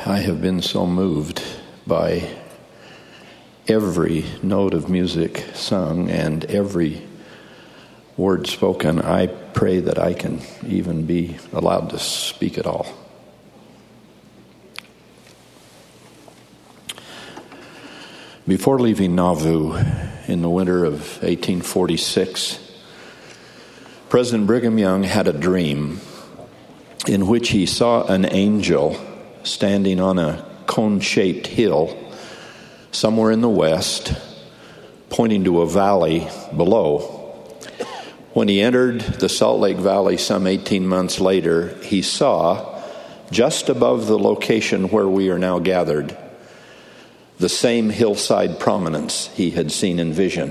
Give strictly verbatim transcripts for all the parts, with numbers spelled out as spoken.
I have been so moved by every note of music sung and every word spoken. I pray that I can even be allowed to speak at all. Before leaving Nauvoo in the winter of eighteen forty-six, President Brigham Young had a dream in which he saw an angel standing on a cone-shaped hill somewhere in the west, pointing to a valley below. When he entered the Salt Lake Valley some eighteen months later, he saw, just above the location where we are now gathered, the same hillside prominence he had seen in vision.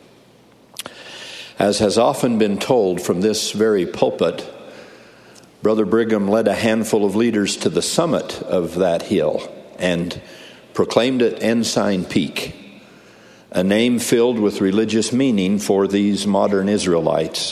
As has often been told from this very pulpit, Brother Brigham led a handful of leaders to the summit of that hill and proclaimed it Ensign Peak, a name filled with religious meaning for these modern Israelites.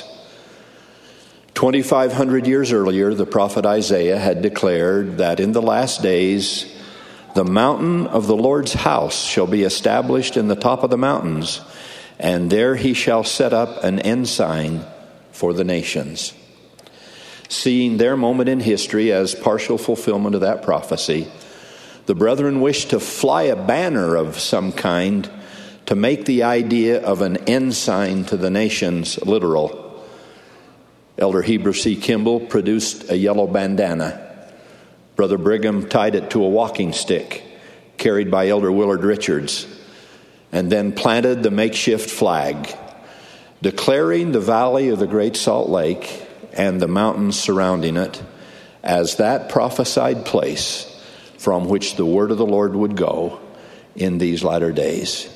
twenty-five hundred years earlier, the prophet Isaiah had declared that in the last days, the mountain of the Lord's house shall be established in the top of the mountains, and there he shall set up an ensign for the nations. Seeing their moment in history as partial fulfillment of that prophecy, the brethren wished to fly a banner of some kind to make the idea of an ensign to the nations literal. Elder Heber C. Kimball produced a yellow bandana. Brother Brigham tied it to a walking stick carried by Elder Willard Richards, and then planted the makeshift flag, declaring the valley of the Great Salt Lake and the mountains surrounding it as that prophesied place from which the word of the Lord would go in these latter days.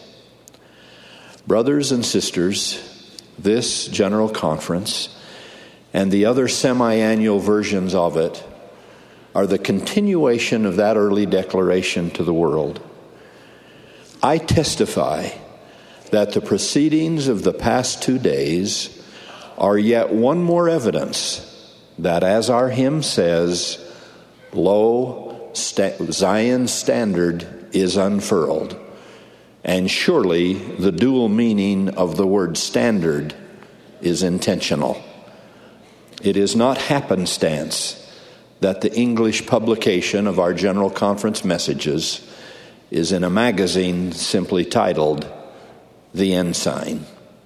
Brothers and sisters, this General Conference and the other semi-annual versions of it are the continuation of that early declaration to the world. I testify that the proceedings of the past two days are yet one more evidence that, as our hymn says, lo, st- Zion's standard is unfurled. And surely the dual meaning of the word standard is intentional. It is not happenstance that the English publication of our General Conference messages is in a magazine simply titled The Ensign.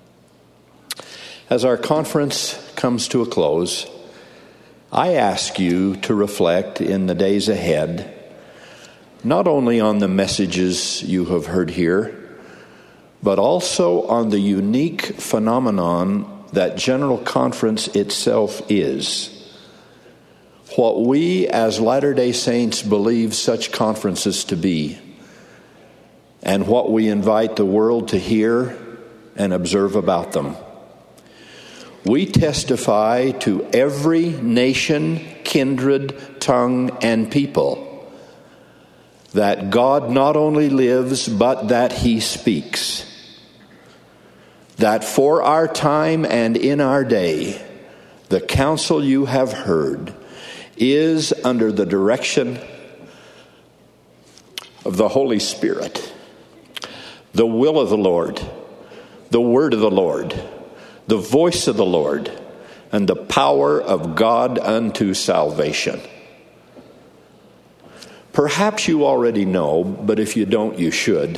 As our conference comes to a close, I ask you to reflect in the days ahead, not only on the messages you have heard here, but also on the unique phenomenon that General Conference itself is. What we as Latter-day Saints believe such conferences to be, and what we invite the world to hear and observe about them. We testify to every nation, kindred, tongue, and people that God not only lives, but that He speaks. That for our time and in our day, the counsel you have heard is under the direction of the Holy Spirit, the will of the Lord, the word of the Lord, the voice of the Lord, and the power of God unto salvation. Perhaps you already know, but if you don't, you should,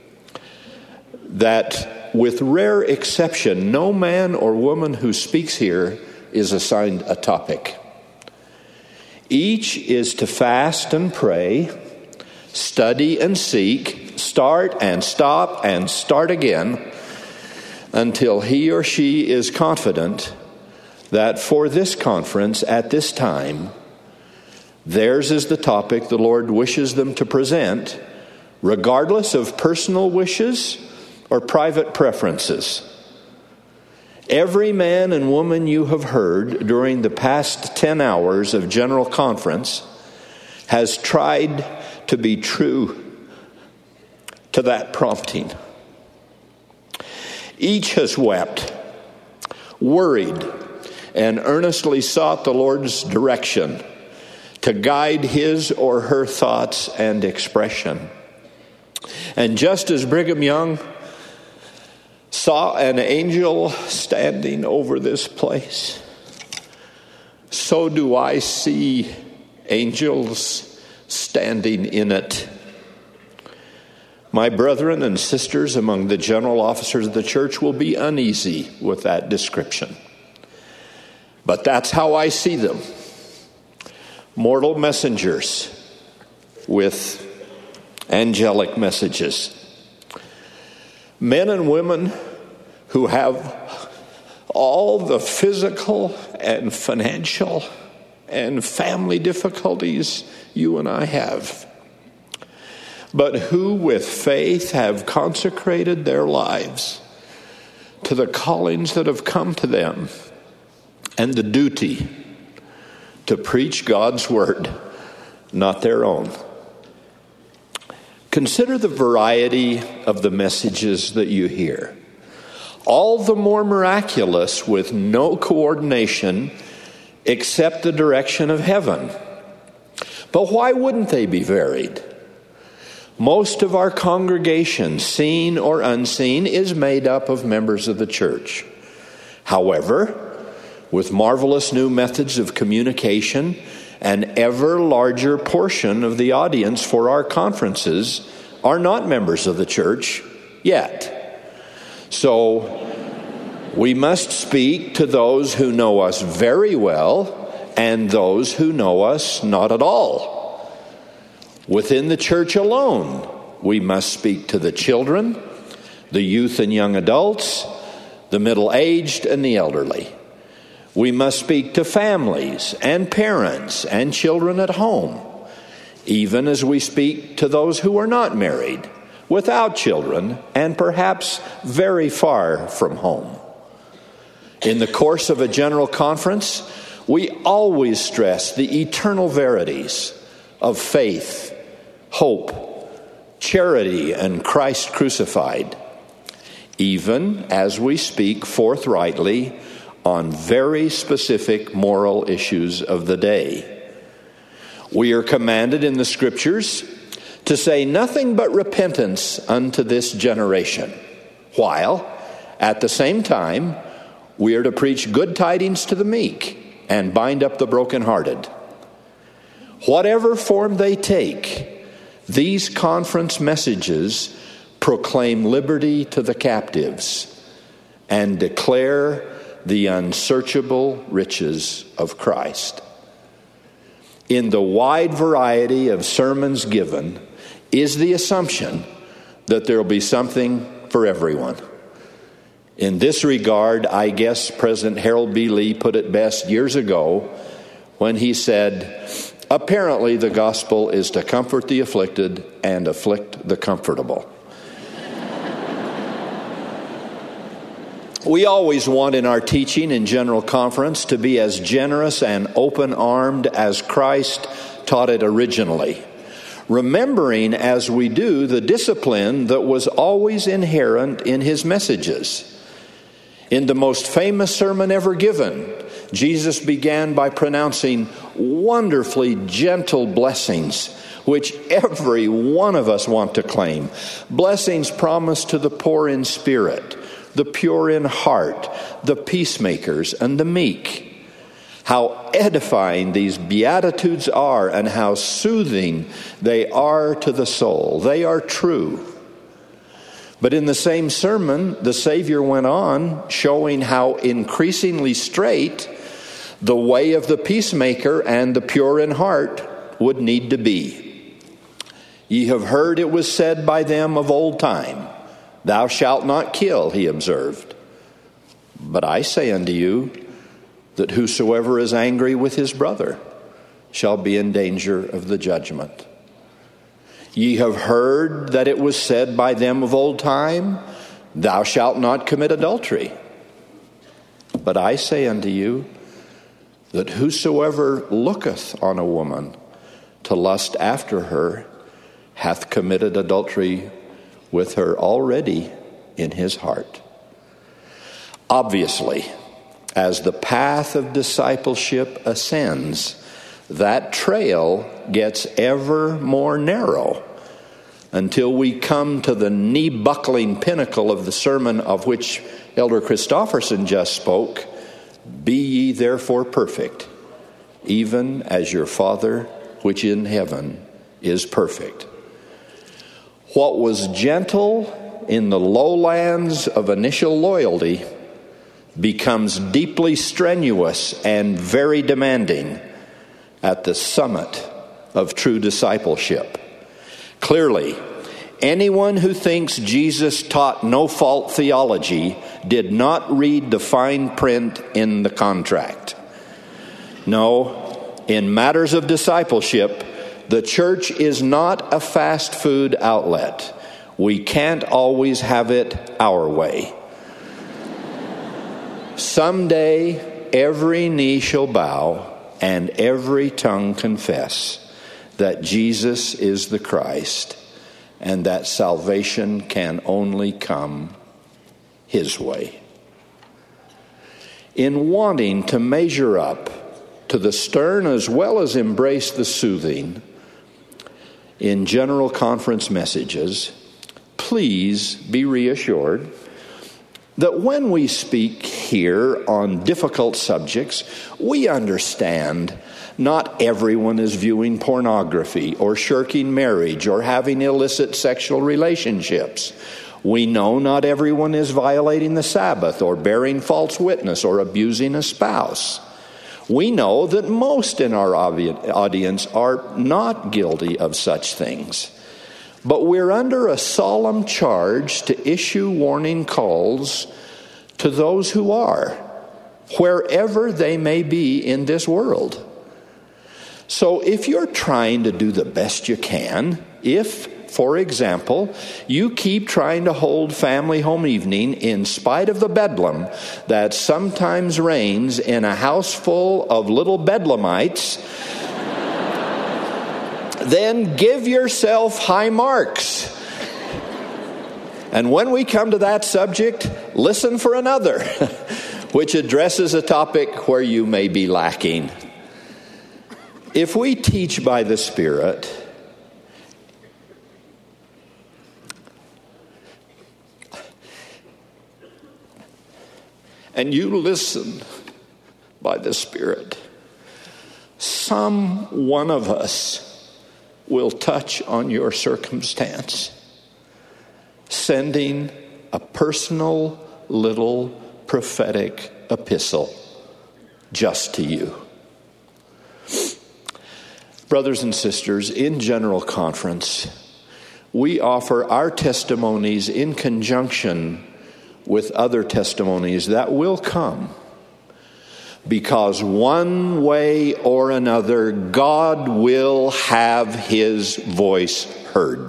that with rare exception, no man or woman who speaks here is assigned a topic. Each is to fast and pray, study and seek, start and stop and start again, until he or she is confident that for this conference at this time, theirs is the topic the Lord wishes them to present, regardless of personal wishes or private preferences. Every man and woman you have heard during the past ten hours of General Conference has tried to be true to that prompting. Each has wept, worried, and earnestly sought the Lord's direction to guide his or her thoughts and expression. And just as Brigham Young saw an angel standing over this place, so do I see angels standing in it. My brethren and sisters among the general officers of the church will be uneasy with that description. But that's how I see them. Mortal messengers with angelic messages. Men and women who have all the physical and financial and family difficulties you and I have, but who with faith have consecrated their lives to the callings that have come to them and the duty to preach God's word, not their own. Consider the variety of the messages that you hear. All the more miraculous with no coordination except the direction of heaven. But why wouldn't they be varied? Most of our congregation, seen or unseen, is made up of members of the church. However, with marvelous new methods of communication, an ever larger portion of the audience for our conferences are not members of the church yet. So we must speak to those who know us very well and those who know us not at all. Within the church alone, we must speak to the children, the youth and young adults, the middle-aged and the elderly. We must speak to families and parents and children at home, even as we speak to those who are not married, without children, and perhaps very far from home. In the course of a general conference, we always stress the eternal verities of faith, hope, charity, and Christ crucified, even as we speak forthrightly on very specific moral issues of the day. We are commanded in the Scriptures to say nothing but repentance unto this generation, while at the same time we are to preach good tidings to the meek and bind up the brokenhearted. Whatever form they take, these conference messages proclaim liberty to the captives and declare the unsearchable riches of Christ. In the wide variety of sermons given is the assumption that there will be something for everyone. In this regard, I guess President Harold B. Lee put it best years ago when he said, "Apparently the gospel is to comfort the afflicted and afflict the comfortable." We always want in our teaching in General Conference to be as generous and open-armed as Christ taught it originally, remembering as we do the discipline that was always inherent in his messages. In the most famous sermon ever given, Jesus began by pronouncing wonderfully gentle blessings, which every one of us want to claim. Blessings promised to the poor in spirit, the pure in heart, the peacemakers, and the meek. How edifying these Beatitudes are and how soothing they are to the soul. They are true. But in the same sermon, the Savior went on, showing how increasingly straight the way of the peacemaker and the pure in heart would need to be. Ye have heard it was said by them of old time, "Thou shalt not kill," he observed. "But I say unto you, that whosoever is angry with his brother shall be in danger of the judgment. Ye have heard that it was said by them of old time, Thou shalt not commit adultery. But I say unto you, that whosoever looketh on a woman to lust after her hath committed adultery with her already in his heart." Obviously, as the path of discipleship ascends, that trail gets ever more narrow until we come to the knee-buckling pinnacle of the sermon of which Elder Christofferson just spoke. Be ye therefore perfect, even as your Father which in heaven is perfect. What was gentle in the lowlands of initial loyalty becomes deeply strenuous and very demanding at the summit of true discipleship. Clearly, anyone who thinks Jesus taught no-fault theology did not read the fine print in the contract. No, in matters of discipleship, the church is not a fast food outlet. We can't always have it our way. Someday, every knee shall bow and every tongue confess that Jesus is the Christ and that salvation can only come His way. In wanting to measure up to the stern as well as embrace the soothing in General Conference messages, please be reassured that when we speak here on difficult subjects, we understand not everyone is viewing pornography or shirking marriage or having illicit sexual relationships. We know not everyone is violating the Sabbath or bearing false witness or abusing a spouse. We know that most in our audience are not guilty of such things. But we're under a solemn charge to issue warning calls to those who are, wherever they may be in this world. So if you're trying to do the best you can, if, for example, you keep trying to hold family home evening in spite of the bedlam that sometimes reigns in a house full of little bedlamites, then give yourself high marks. And when we come to that subject, listen for another, which addresses a topic where you may be lacking. If we teach by the Spirit, and you listen by the Spirit, some one of us will touch on your circumstance, sending a personal little prophetic epistle just to you. Brothers and sisters, in General Conference, we offer our testimonies in conjunction with other testimonies that will come, because one way or another, God will have His voice heard.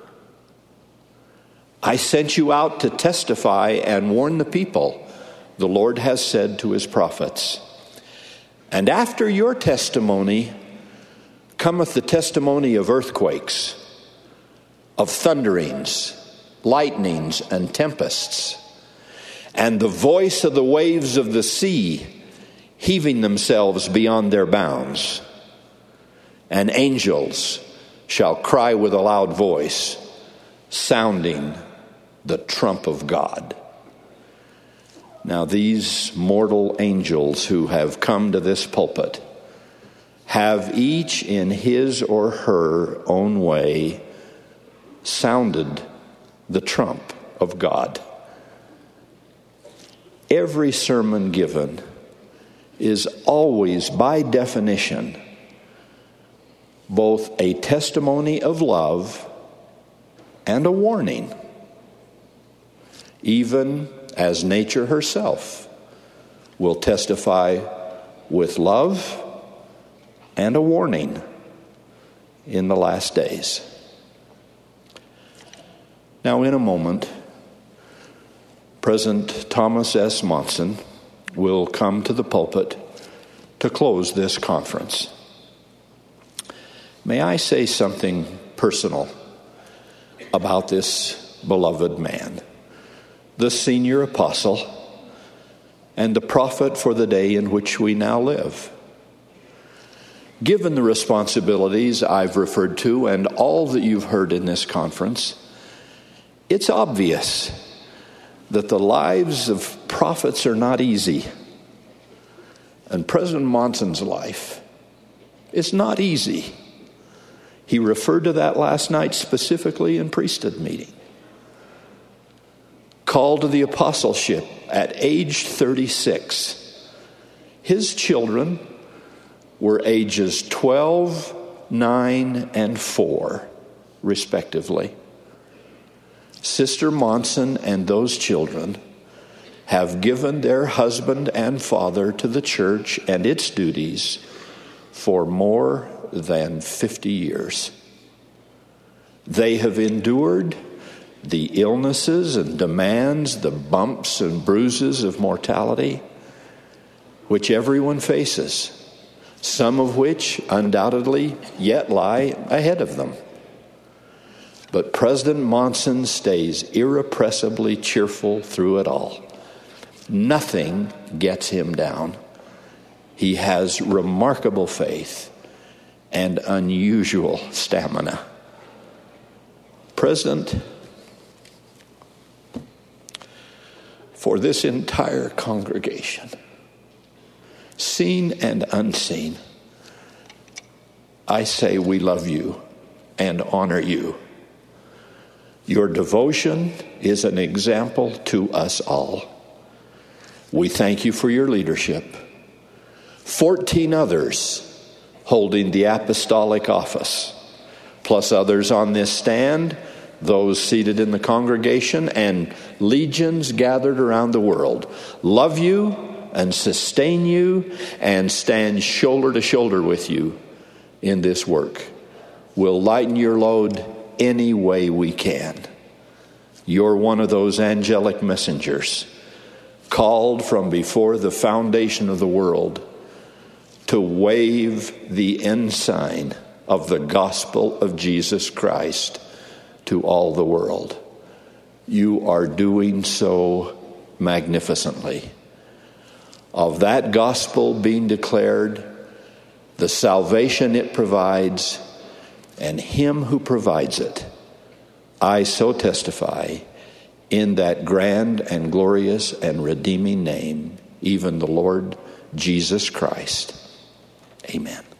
I sent you out to testify and warn the people, the Lord has said to His prophets. And after your testimony cometh the testimony of earthquakes, of thunderings, lightnings, and tempests, and the voice of the waves of the sea heaving themselves beyond their bounds. And angels shall cry with a loud voice, sounding the trump of God. Now these mortal angels who have come to this pulpit have each in his or her own way sounded the trump of God. Every sermon given is always, by definition, both a testimony of love and a warning, even as nature herself will testify with love and a warning in the last days. Now, in a moment, President Thomas S. Monson will come to the pulpit to close this conference. May I say something personal about this beloved man, the senior apostle and the prophet for the day in which we now live. Given the responsibilities I've referred to and all that you've heard in this conference, it's obvious that the lives of prophets are not easy. And President Monson's life is not easy. He referred to that last night specifically in priesthood meeting. Called to the apostleship at age thirty-six. His children were ages twelve, nine, and four, respectively. Sister Monson and those children have given their husband and father to the church and its duties for more than fifty years. They have endured the illnesses and demands, the bumps and bruises of mortality, which everyone faces, some of which undoubtedly yet lie ahead of them. But President Monson stays irrepressibly cheerful through it all. Nothing gets him down. He has remarkable faith and unusual stamina. President, for this entire congregation, seen and unseen, I say we love you and honor you. Your devotion is an example to us all. We thank you for your leadership. Fourteen others holding the apostolic office, plus others on this stand, those seated in the congregation, and legions gathered around the world, love you and sustain you and stand shoulder to shoulder with you in this work. We'll lighten your load any way we can. You're one of those angelic messengers called from before the foundation of the world to wave the ensign of the gospel of Jesus Christ to all the world. You are doing so magnificently. Of that gospel being declared, the salvation it provides, and him who provides it, I so testify in that grand and glorious and redeeming name, even the Lord Jesus Christ. Amen.